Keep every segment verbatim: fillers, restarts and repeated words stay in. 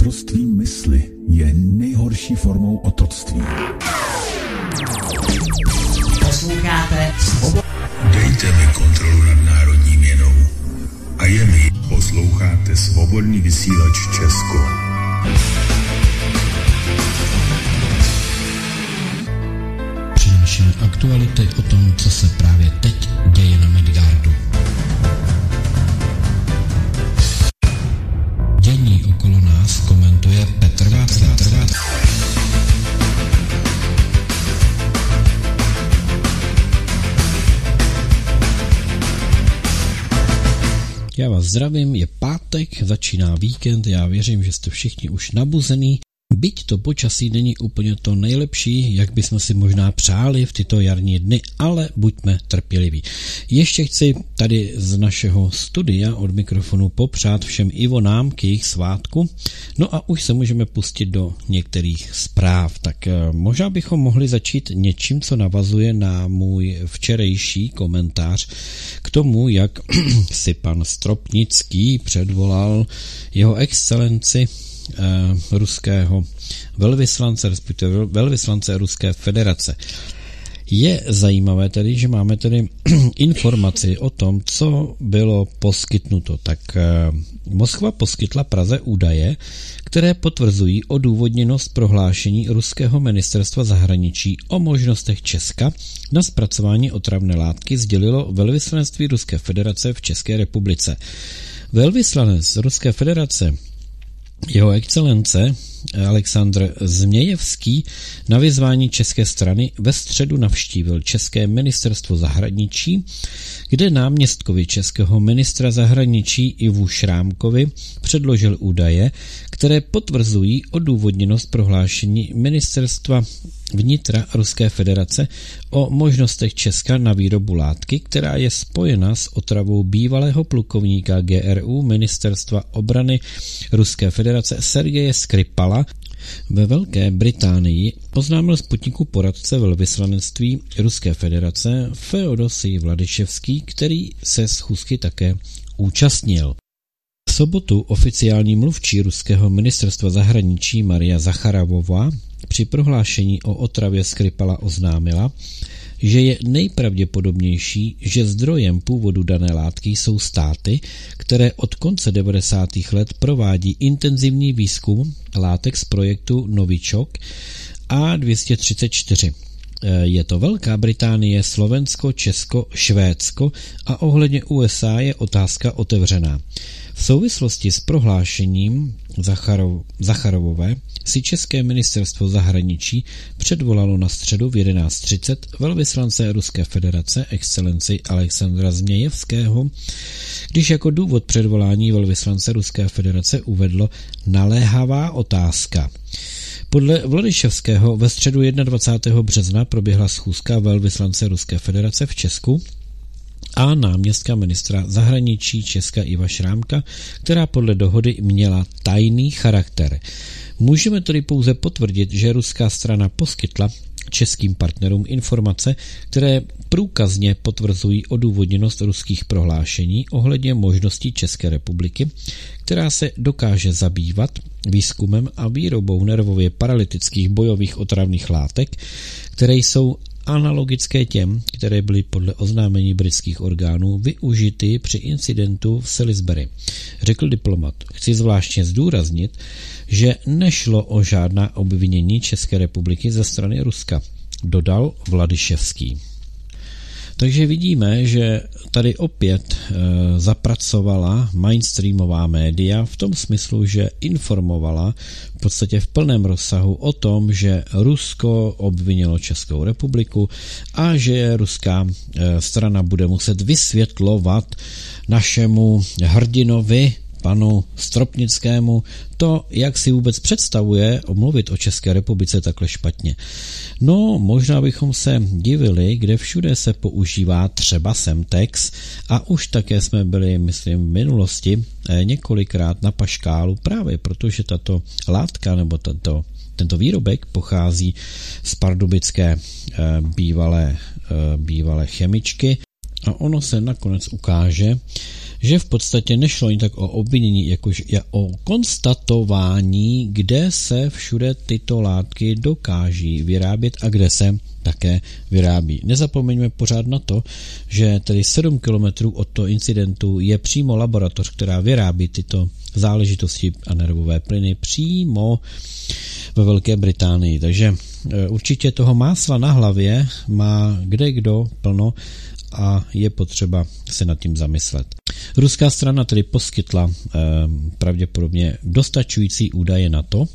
Otroctví mysli je nejhorší formou otroctví. Posloucháte Svobodu. Dejte mi kontrolu nad národní měnou. A je mi. Posloucháte Svobodný vysílač Česko. Přinášíme aktuality o tom, co se právě teď děje na Midgardu. Dění okolo nás komentuje Petr Václav. Já vás zdravím, je pátek, začíná víkend, já věřím, že jste všichni už nabuzený. Byť to počasí není úplně to nejlepší, jak bychom si možná přáli v tyto jarní dny, ale buďme trpěliví. Ještě chci tady z našeho studia od mikrofonu popřát všem Ivonám k jejich svátku. No a už se můžeme pustit do některých zpráv. Tak možná bychom mohli začít něčím, co navazuje na můj včerejší komentář k tomu, jak si pan Stropnický předvolal jeho excelenci Uh, ruského velvyslance, respektive velvyslance Ruské federace. Je zajímavé tedy, že máme tedy informaci o tom, co bylo poskytnuto. Tak uh, Moskva poskytla Praze údaje, které potvrzují odůvodněnost prohlášení ruského ministerstva zahraničí o možnostech Česka na zpracování otravné látky, sdělilo velvyslanectví Ruské federace v České republice. Velvyslanec Ruské federace Jeho excelence Alexandr Změjevský na vyzvání české strany ve středu navštívil České ministerstvo zahraničí, kde náměstkovi českého ministra zahraničí Ivu Šrámkovi předložil údaje, které potvrzují odůvodněnost prohlášení ministerstva vnitra Ruské federace o možnostech Česka na výrobu látky, která je spojena s otravou bývalého plukovníka G R U ministerstva obrany Ruské federace Sergeje Skripala. Ve Velké Británii oznámil Sputniku poradce velvyslanectví Ruské federace Feodosij Vladyševský, který se schůzky také účastnil. V sobotu oficiální mluvčí ruského ministerstva zahraničí Maria Zacharovová při prohlášení o otravě Skripala oznámila, že je nejpravděpodobnější, že zdrojem původu dané látky jsou státy, které od konce devadesátých let provádí intenzivní výzkum látek z projektu Novičok A dvě stě třicet čtyři. Je to Velká Británie, Slovensko, Česko, Švédsko a ohledně U S A je otázka otevřená. V souvislosti s prohlášením Zacharov, Zacharovové si České ministerstvo zahraničí předvolalo na středu v jedenáct třicet velvyslance Ruské federace excelenci Alexandra Změjevského, když jako důvod předvolání velvyslance Ruské federace uvedlo naléhavá otázka. Podle Vladyševského ve středu dvacátého prvního března proběhla schůzka velvyslance Ruské federace v Česku a náměstka ministra zahraničí Česka Iva Šrámka, která podle dohody měla tajný charakter. Můžeme tedy pouze potvrdit, že ruská strana poskytla českým partnerům informace, které průkazně potvrzují odůvodněnost ruských prohlášení ohledně možností České republiky, která se dokáže zabývat výzkumem a výrobou nervově paralytických bojových otravných látek, které jsou analogické těm, které byly podle oznámení britských orgánů využity při incidentu v Salisbury. Řekl diplomat. Chci zvláštně zdůraznit, že nešlo o žádná obvinění České republiky ze strany Ruska, dodal Vladyševský. Takže vidíme, že tady opět e, zapracovala mainstreamová média v tom smyslu, že informovala v podstatě v plném rozsahu o tom, že Rusko obvinilo Českou republiku a že ruská e, strana bude muset vysvětlovat našemu hrdinovi, panu Stropnickému, to, jak si vůbec představuje mluvit o České republice takhle špatně. No, možná bychom se divili, kde všude se používá třeba Semtex a už také jsme byli, myslím, v minulosti několikrát na paškálu, právě protože tato látka nebo tato, tento výrobek pochází z pardubické bývalé, bývalé chemičky a ono se nakonec ukáže, že v podstatě nešlo jen tak o obvinění, jakož o konstatování, kde se všude tyto látky dokáží vyrábět a kde se také vyrábí. Nezapomeňme pořád na to, že tedy sedm kilometrů od toho incidentu je přímo laboratoř, která vyrábí tyto záležitosti a nervové plyny přímo ve Velké Británii. Takže určitě toho másla na hlavě má kde kdo plno a je potřeba se nad tím zamyslet. Ruská strana tedy poskytla eh, pravděpodobně dostačující údaje na to,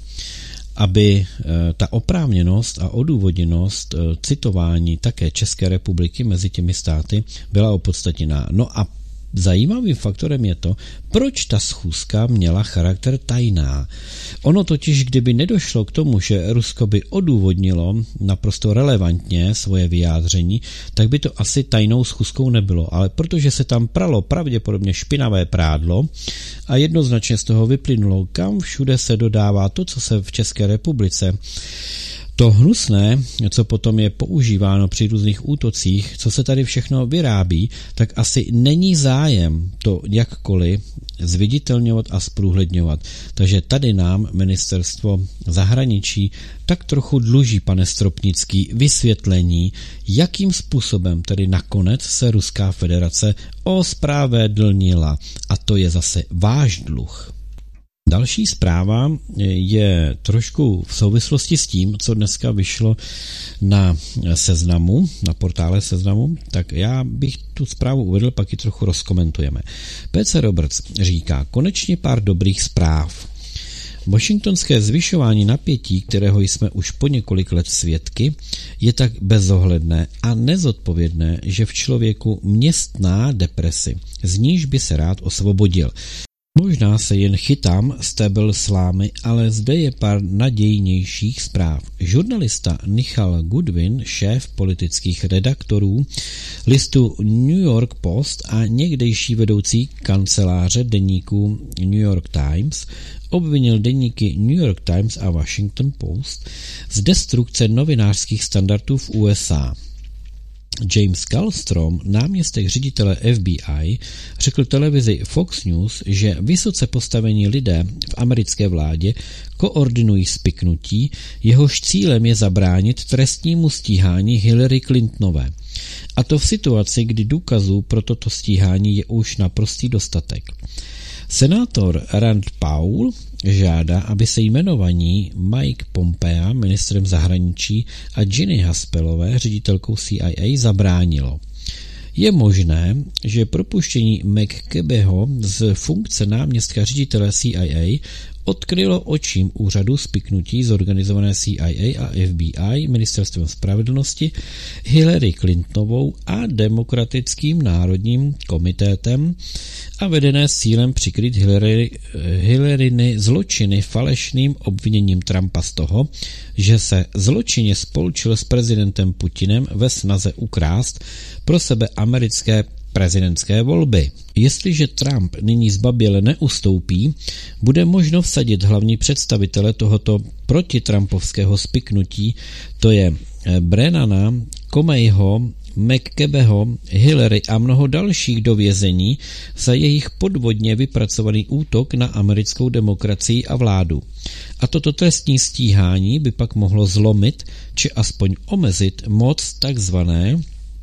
aby eh, ta oprávněnost a odůvodněnost eh, citování také České republiky mezi těmi státy byla opodstatněná. No a zajímavým faktorem je to, proč ta schůzka měla charakter tajná. Ono totiž, kdyby nedošlo k tomu, že Rusko by odůvodnilo naprosto relevantně svoje vyjádření, tak by to asi tajnou schůzkou nebylo. Ale protože se tam pralo pravděpodobně špinavé prádlo a jednoznačně z toho vyplynulo, kam všude se dodává to, co se v České republice to hnusné, co potom je používáno při různých útocích, co se tady všechno vyrábí, tak asi není zájem to jakkoliv zviditelňovat a zprůhledňovat. Takže tady nám ministerstvo zahraničí tak trochu dluží, pane Stropnický, vysvětlení, jakým způsobem tedy nakonec se Ruská federace ospravedlnila. A to je zase váš dluh. Další zpráva je trošku v souvislosti s tím, co dneska vyšlo na Seznamu, na portále Seznamu, tak já bych tu zprávu uvedl, pak ji trochu rozkomentujeme. P C Roberts říká, konečně pár dobrých zpráv. Washingtonské zvyšování napětí, kterého jsme už po několik let svědky, je tak bezohledné a nezodpovědné, že v člověku městná depresi, z níž by se rád osvobodil. Možná se jen chytám stébel slámy, ale zde je pár nadějnějších zpráv. Žurnalista Nichal Goodwin, šéf politických redaktorů listu New York Post a někdejší vedoucí kanceláře deníku New York Times, obvinil deníky New York Times a Washington Post z destrukce novinářských standardů v U S A. James Kallstrom, náměstek ředitele F B I, řekl televizi Fox News, že vysoce postavení lidé v americké vládě koordinují spiknutí, jehož cílem je zabránit trestnímu stíhání Hillary Clintonové. A to v situaci, kdy důkazů pro toto stíhání je už naprostý dostatek. Senátor Rand Paul žádá, aby se jmenovaní Mike Pompea, ministrem zahraničí, a Ginny Haspelové, ředitelkou C I A, zabránilo. Je možné, že propuštění McCabeho z funkce náměstka ředitele C I A odkrylo očím úřadu spiknutí zorganizované C I A a F B I, ministerstvem spravedlnosti, Hillary Clintonovou a Demokratickým národním komitétem a vedené s cílem přikryt Hillary, Hillaryny zločiny falešným obviněním Trumpa z toho, že se zločinně spolčil s prezidentem Putinem ve snaze ukrást pro sebe americké prezidentské volby. Jestliže Trump nyní zbaběle neustoupí, bude možno vsadit hlavní představitele tohoto protitrampovského spiknutí, to je Brennana, Comeyho, McCabeho, Hillary a mnoho dalších do vězení za jejich podvodně vypracovaný útok na americkou demokracii a vládu. A toto trestní stíhání by pak mohlo zlomit, či aspoň omezit moc takzvané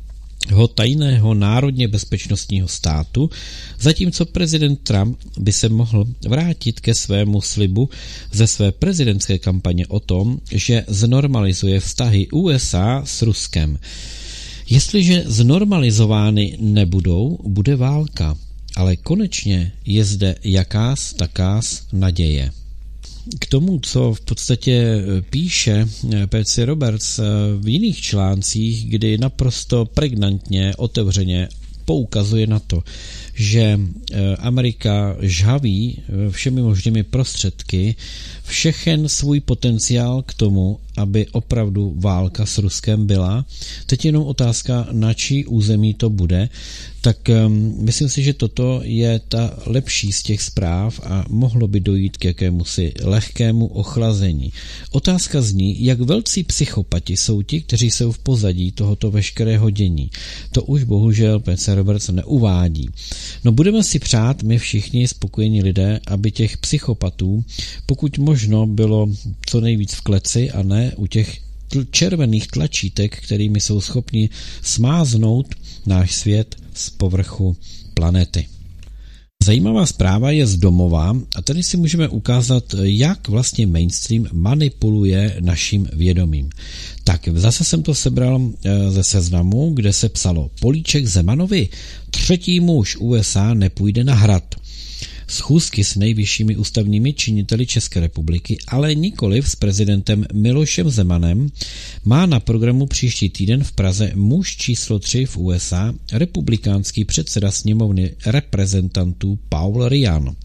tajného národně bezpečnostního státu, zatímco prezident Trump by se mohl vrátit ke svému slibu ze své prezidentské kampaně o tom, že znormalizuje vztahy U S A s Ruskem. Jestliže znormalizovány nebudou, bude válka, ale konečně je zde jakás takás naděje. K tomu, co v podstatě píše P C Roberts v jiných článcích, kdy naprosto pregnantně, otevřeně poukazuje na to, že Amerika žhaví všemi možnými prostředky všechen svůj potenciál k tomu, aby opravdu válka s Ruskem byla. Teď jenom otázka, na čí území to bude, tak um, myslím si, že toto je ta lepší z těch zpráv a mohlo by dojít k jakémusi lehkému ochlazení. Otázka zní, jak velcí psychopati jsou ti, kteří jsou v pozadí tohoto veškerého dění. To už bohužel P C Roberts neuvádí. No budeme si přát, my všichni spokojení lidé, aby těch psychopatů pokud možno bylo co nejvíc v kleci a ne u těch tl- červených tlačítek, kterými jsou schopni smáznout náš svět z povrchu planety. Zajímavá zpráva je z domova a tady si můžeme ukázat, jak vlastně mainstream manipuluje naším vědomím. Tak zase jsem to sebral ze Seznamu, kde se psalo: Políček Zemanovi, třetí muž U S A nepůjde na hrad. Schůzky s nejvyššími ústavními činiteli České republiky, ale nikoliv s prezidentem Milošem Zemanem, má na programu příští týden v Praze muž číslo tři v U S A, republikánský předseda sněmovny reprezentantů Paul Ryan.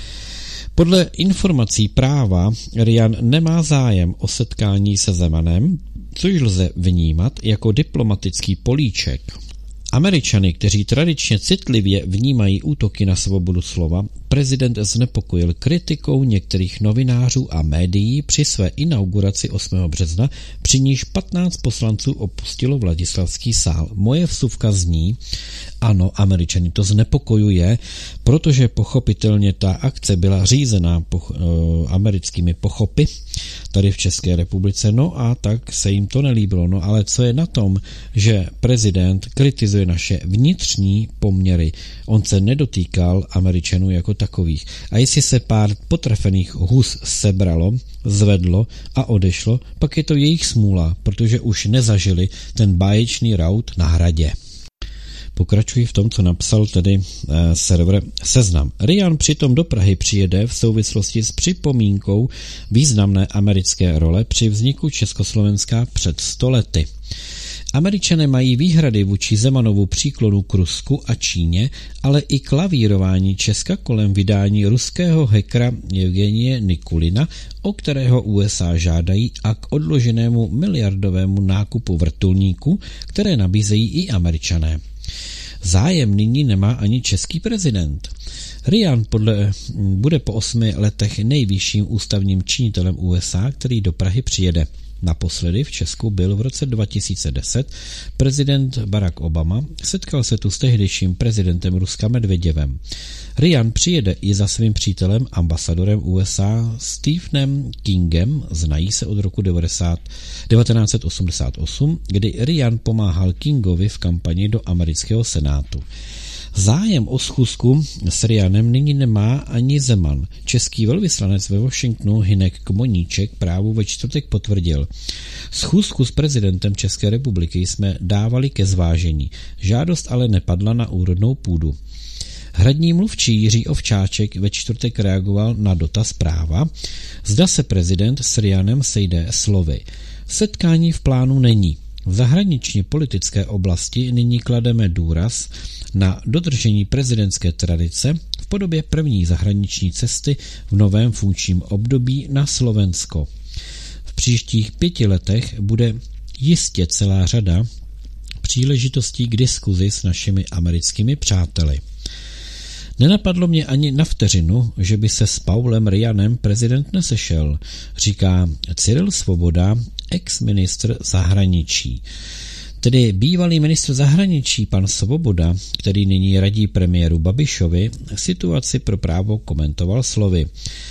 Podle informací Práva Ryan nemá zájem o setkání se Zemanem, což lze vnímat jako diplomatický políček. Američany, kteří tradičně citlivě vnímají útoky na svobodu slova, prezident znepokojil kritikou některých novinářů a médií při své inauguraci osmého března, při níž patnáct poslanců opustilo Vladislavský sál. Moje vsuvka zní: ano, Američany to znepokojuje, protože pochopitelně ta akce byla řízená po, e, americkými pochopy tady v České republice, no a tak se jim to nelíbilo. No ale co je na tom, že prezident kritizuje naše vnitřní poměry? On se nedotýkal Američanů jako takových. A jestli se pár potrefených hus sebralo, zvedlo a odešlo, pak je to jejich smůla, protože už nezažili ten báječný raut na hradě. Pokračuji v tom, co napsal tedy e, server Seznam. Ryan přitom do Prahy přijede v souvislosti s připomínkou významné americké role při vzniku Československa před sto lety. Američané mají výhrady vůči Zemanovu příklonu k Rusku a Číně, ale i klavírování Česka kolem vydání ruského hackera Evgenie Nikulina, o kterého U S A žádají, a k odloženému miliardovému nákupu vrtulníků, které nabízejí i Američané. Zájem nyní nemá ani český prezident. Ryan podle, bude po osmi letech nejvyšším ústavním činitelem U S A, který do Prahy přijede. Naposledy v Česku byl v roce dva tisíce deset prezident Barack Obama, setkal se tu s tehdejším prezidentem Ruska Medveděvem. Ryan přijede i za svým přítelem, ambasadorem U S A Stephenem Kingem, znají se od roku devatenáct set osmdesát osm, kdy Ryan pomáhal Kingovi v kampani do amerického senátu. Zájem o schůzku s Ryanem nyní nemá ani Zeman. Český velvyslanec ve Washingtonu Hynek Kmoníček Právu ve čtvrtek potvrdil: schůzku s prezidentem České republiky jsme dávali ke zvážení. Žádost ale nepadla na úrodnou půdu. Hradní mluvčí Jiří Ovčáček ve čtvrtek reagoval na dotaz Práva, zda se prezident s Ryanem sejde slovy: setkání v plánu není. V zahraniční politické oblasti nyní klademe důraz na dodržení prezidentské tradice v podobě první zahraniční cesty v novém funkčním období na Slovensko. V příštích pěti letech bude jistě celá řada příležitostí k diskuzi s našimi americkými přáteli. Nenapadlo mě ani na vteřinu, že by se s Paulem Ryanem prezident nesešel, říká Cyril Svoboda, ex-ministr zahraničí. Tedy bývalý ministr zahraničí pan Svoboda, který nyní radí premiéru Babišovi, situaci pro Právo komentoval slovy: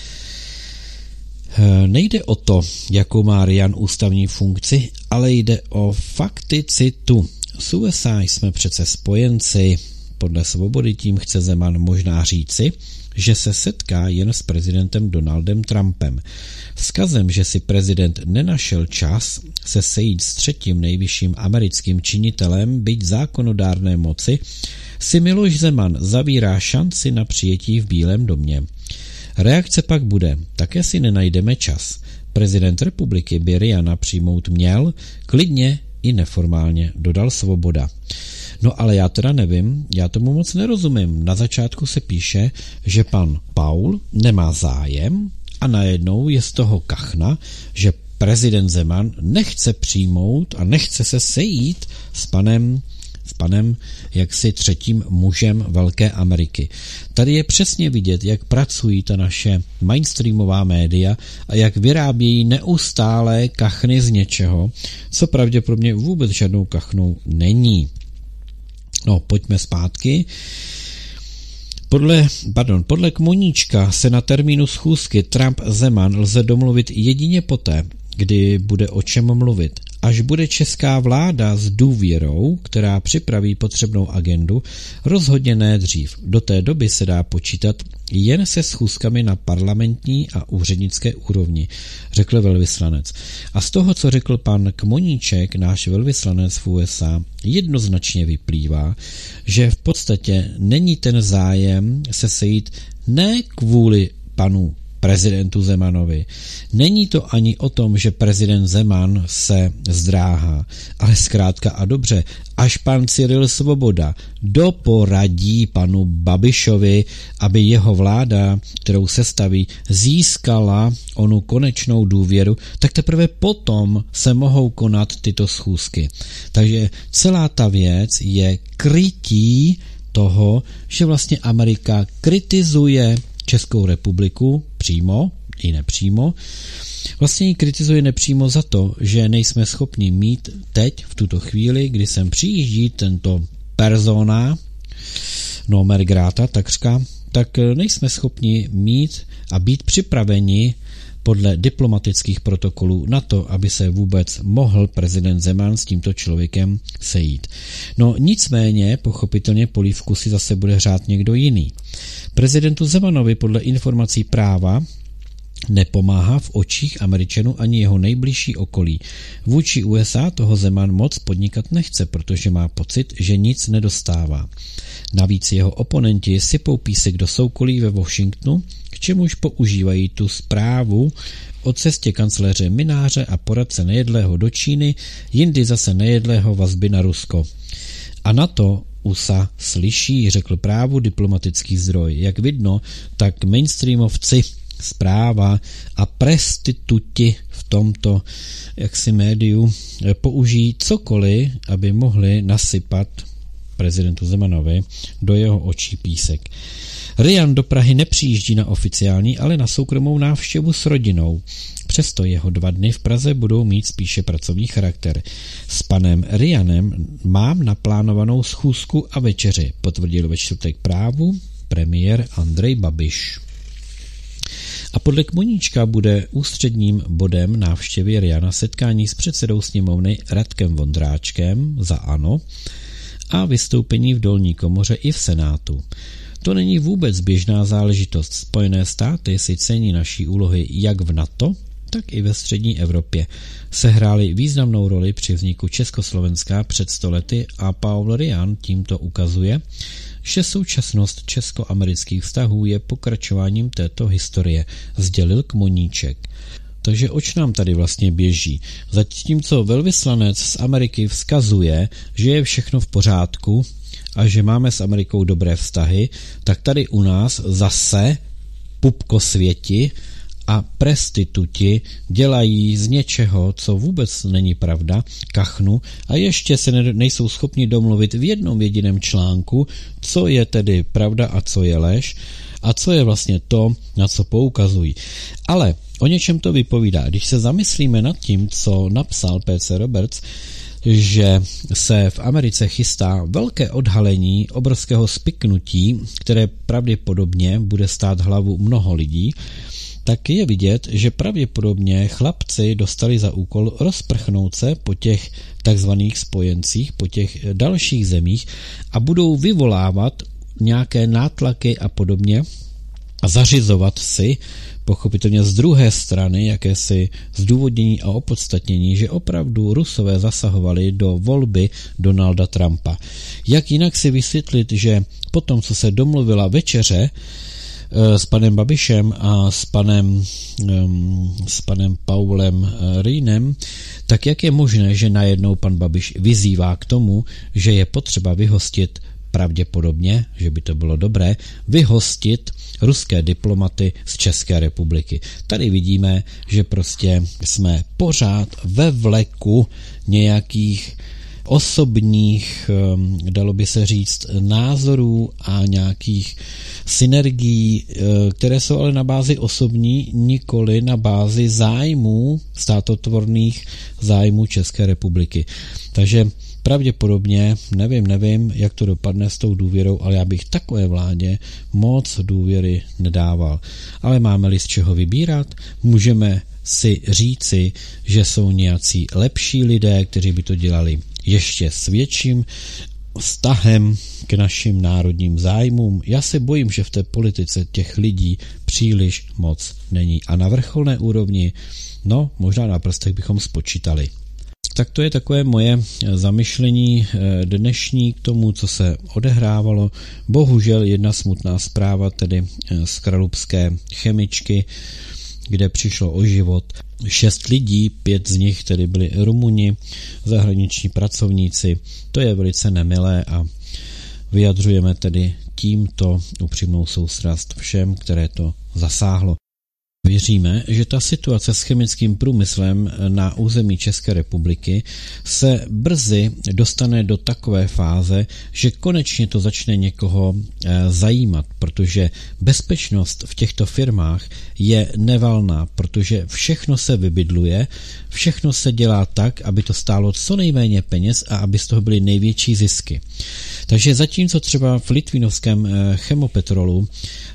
nejde o to, jakou má Ryan ústavní funkci, ale jde o fakticitu. S U S A jsme přece spojenci. Podle Svobody tím chce Zeman možná říci, že se setká jen s prezidentem Donaldem Trumpem. Vzkazem, že si prezident nenašel čas se sejít s třetím nejvyšším americkým činitelem, byť zákonodárné moci, si Miloš Zeman zavírá šanci na přijetí v Bílém domě. Reakce pak bude: také si nenajdeme čas. Prezident republiky by Ryana přijmout měl, klidně i neformálně, dodal Svoboda. No ale já teda nevím, já tomu moc nerozumím. Na začátku se píše, že pan Paul nemá zájem a najednou je z toho kachna, že prezident Zeman nechce přijmout a nechce se sejít s panem, s panem jaksi třetím mužem Velké Ameriky. Tady je přesně vidět, jak pracují ta naše mainstreamová média a jak vyrábějí neustále kachny z něčeho, co pravděpodobně vůbec žádnou kachnou není. No, pojďme zpátky. Podle, pardon, podle Kmoníčka se na termínu schůzky Trump-Zeman lze domluvit jedině poté, kdy bude o čem mluvit. Až bude česká vláda s důvěrou, která připraví potřebnou agendu, rozhodně ne dřív. Do té doby se dá počítat jen se schůzkami na parlamentní a úřednické úrovni, řekl velvyslanec. A z toho, co řekl pan Kmoníček, náš velvyslanec v U S A, jednoznačně vyplývá, že v podstatě není ten zájem se sejít ne kvůli panu prezidentu Zemanovi. Není to ani o tom, že prezident Zeman se zdráhá, ale zkrátka a dobře, až pan Cyril Svoboda doporadí panu Babišovi, aby jeho vláda, kterou sestaví, získala onu konečnou důvěru, tak teprve potom se mohou konat tyto schůzky. Takže celá ta věc je krytí toho, že vlastně Amerika kritizuje Českou republiku přímo i nepřímo. Vlastně ji kritizuje nepřímo za to, že nejsme schopni mít teď, v tuto chvíli, kdy sem přijíždí tento persona nomen grata, takřka, tak nejsme schopni mít a být připraveni podle diplomatických protokolů na to, aby se vůbec mohl prezident Zeman s tímto člověkem sejít. No nicméně, pochopitelně polívku si zase bude hřát někdo jiný. Prezidentu Zemanovi podle informací Práva nepomáhá v očích Američanů ani jeho nejbližší okolí. Vůči U S A toho Zeman moc podnikat nechce, protože má pocit, že nic nedostává. Navíc jeho oponenti sypou písek do soukolí ve Washingtonu, k čemuž používají tu zprávu o cestě kancléře Mynáře a poradce Nejedlého do Číny, jindy zase Nejedlého vazby na Rusko. A na to U S A slyší, řekl Právu diplomatický zdroj. Jak vidno, tak mainstreamovci, Zpráva a prestituti v tomto jaksi médiu použijí cokoliv, aby mohli nasypat prezidentu Zemanovi do jeho očí písek. Ryan do Prahy nepřijíždí na oficiální, ale na soukromou návštěvu s rodinou. Přesto jeho dva dny v Praze budou mít spíše pracovní charakter. S panem Ryanem mám naplánovanou schůzku a večeři, potvrdil ve čtvrtek Právu premiér Andrej Babiš. A podle Kmoníčka bude ústředním bodem návštěvy Ryana setkání s předsedou sněmovny Radkem Vondráčkem za ANO a vystoupení v dolní komoře i v Senátu. To není vůbec běžná záležitost. Spojené státy si cení naší úlohy jak v NATO, tak i ve střední Evropě. Sehrály významnou roli při vzniku Československa před sto lety a Paul Ryan tímto ukazuje, že současnost česko-amerických vztahů je pokračováním této historie, sdělil Kmoníček. Takže oč nám tady vlastně běží? Zatímco velvyslanec z Ameriky vzkazuje, že je všechno v pořádku a že máme s Amerikou dobré vztahy, tak tady u nás zase pupkosvěti a prestituti dělají z něčeho, co vůbec není pravda, kachnu a ještě se nejsou schopni domluvit v jednom jediném článku, co je tedy pravda a co je lež a co je vlastně to, na co poukazují. Ale o něčem to vypovídá. Když se zamyslíme nad tím, co napsal P C Roberts, že se v Americe chystá velké odhalení obrovského spiknutí, které pravděpodobně bude stát hlavu mnoho lidí, tak je vidět, že pravděpodobně chlapci dostali za úkol rozprchnout se po těch takzvaných spojencích, po těch dalších zemích a budou vyvolávat nějaké nátlaky a podobně a zařizovat si pochopitelně z druhé strany jakési zdůvodnění a opodstatnění, že opravdu Rusové zasahovali do volby Donalda Trumpa. Jak jinak si vysvětlit, že potom, co se domluvila večeře s panem Babišem a s panem, s panem Paulem Rýnem, tak jak je možné, že najednou pan Babiš vyzývá k tomu, že je potřeba vyhostit pravděpodobně, že by to bylo dobré, vyhostit ruské diplomaty z České republiky. Tady vidíme, že prostě jsme pořád ve vleku nějakých osobních, dalo by se říct, názorů a nějakých synergií, které jsou ale na bázi osobní, nikoli na bázi zájmů, státotvorných zájmů České republiky. Takže pravděpodobně, nevím, nevím, jak to dopadne s tou důvěrou, ale já bych takové vládě moc důvěry nedával. Ale máme-li z čeho vybírat, můžeme si říci, že jsou nějací lepší lidé, kteří by to dělali ještě s větším vztahem k našim národním zájmům. Já se bojím, že v té politice těch lidí příliš moc není. A na vrcholné úrovni, no, možná na prstech bychom spočítali. Tak to je takové moje zamyšlení dnešní k tomu, co se odehrávalo. Bohužel jedna smutná zpráva, tedy z kralupské chemičky, kde přišlo o život šest lidí, pět z nich tedy byli Rumuni, zahraniční pracovníci. To je velice nemilé a vyjadřujeme tedy tímto upřímnou soustrast všem, které to zasáhlo. Věříme, že ta situace s chemickým průmyslem na území České republiky se brzy dostane do takové fáze, že konečně to začne někoho zajímat, protože bezpečnost v těchto firmách je nevalná, protože všechno se vybydluje, všechno se dělá tak, aby to stálo co nejméně peněz a aby z toho byly největší zisky. Takže zatímco třeba v litvínovském chemopetrolu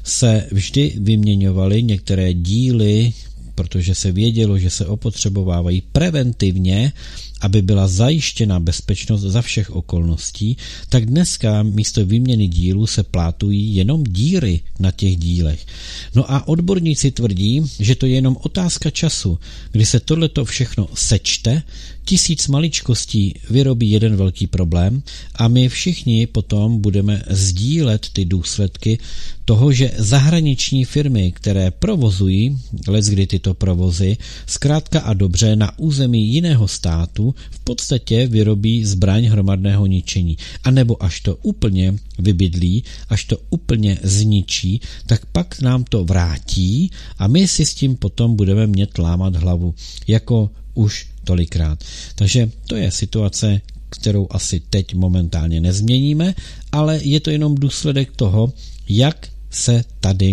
se vždy vyměňovaly některé díly, protože se vědělo, že se opotřebovávají preventivně, aby byla zajištěna bezpečnost za všech okolností, tak dneska místo výměny dílů se plátují jenom díry na těch dílech. No a odborníci tvrdí, že to je jenom otázka času, kdy se tohleto všechno sečte, tisíc maličkostí vyrobí jeden velký problém a my všichni potom budeme sdílet ty důsledky toho, že zahraniční firmy, které provozují leckdy tyto provozy, zkrátka a dobře na území jiného státu v podstatě vyrobí zbraň hromadného ničení. A nebo až to úplně vybydlí, až to úplně zničí, tak pak nám to vrátí a my si s tím potom budeme mět lámat hlavu. Jako už tolikrát. Takže to je situace, kterou asi teď momentálně nezměníme, ale je to jenom důsledek toho, jak se tady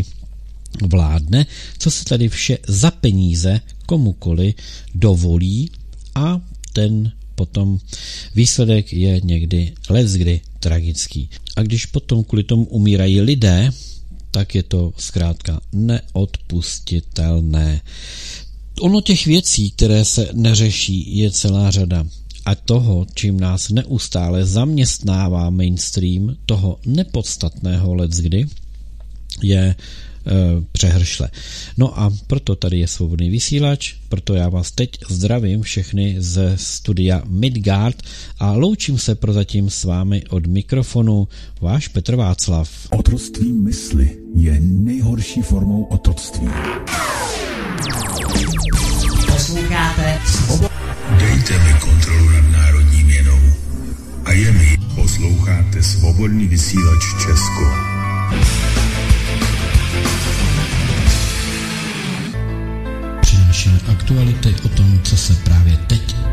vládne, co se tady vše za peníze komukoli dovolí a ten potom výsledek je někdy leckdy tragický. A když potom kvůli tomu umírají lidé, tak je to zkrátka neodpustitelné. Ono těch věcí, které se neřeší, je celá řada. A toho, čím nás neustále zaměstnává mainstream, toho nepodstatného leckdy, je e, přehršle. No a proto tady je Svobodný vysílač, proto já vás teď zdravím všechny ze studia Midgard a loučím se prozatím s vámi od mikrofonu, váš Petr Václav. Otroctví mysli je nejhorší formou otroctví. Posloucháte Svobodu. Dejte mi kontrolu nad národní měnou. A je mi. Posloucháte Svobodný vysílač Česko. Přinášíme aktuality o tom, co se právě teď